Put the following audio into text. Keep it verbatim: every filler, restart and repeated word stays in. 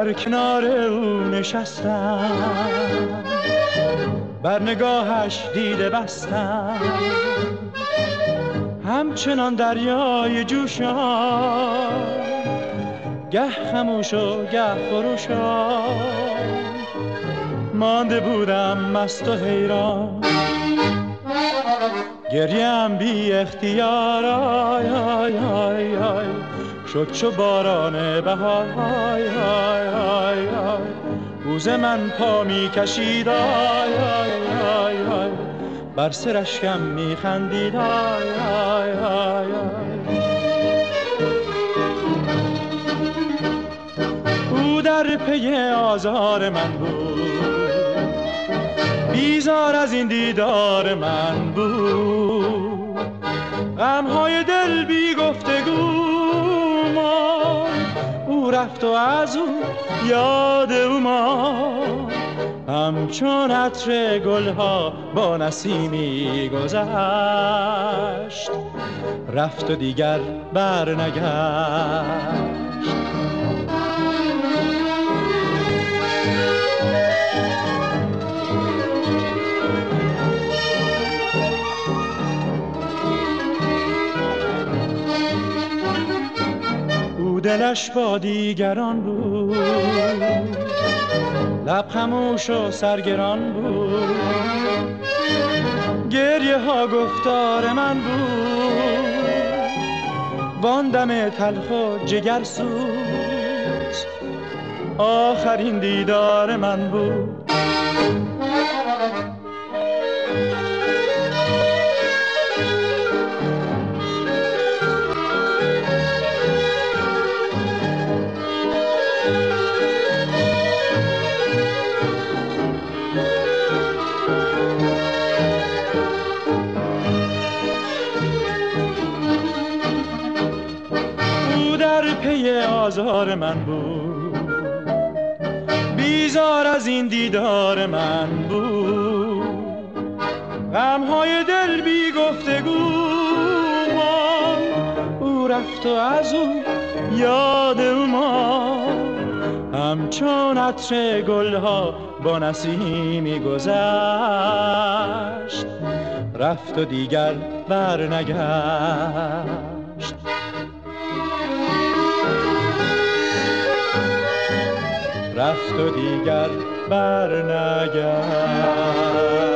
در کنار او نشستم، بر نگاهش دیده بستم، همچنان دریای جوشان، گه خموش و گه خروشان، مانده بودم مست و حیران. گریم بی اختیار آی آی آی آی شد چو باران بهار آی آی آی آی روز من پا می کشید آی آی آی آی بر سر اشکم می خندید آی آی آی آی. او در پی آزار من بود، بیزار از این دیدار من بود، غمهای دل بی گفتگو ماند، او رفت و از او یاد او ماند، همچون عطر گلها با نسیمی گذشت، رفت و دیگر بر نگشت. دلش با دیگران بود، لب خموش و سرگران بود، گریه ها گفتار من بود، وان دم تلخ و جگر سوز آخرین دیدار من بود. آزار من بود، بیزار از این دیدار من بود، غمهای دل بی گفتگو ماند، او رفت و از او یاد او ماند، همچون عطر گلها با نسیمی گذشت، رفت و دیگر بر نگشت. رفت و دیگر بر نگشت.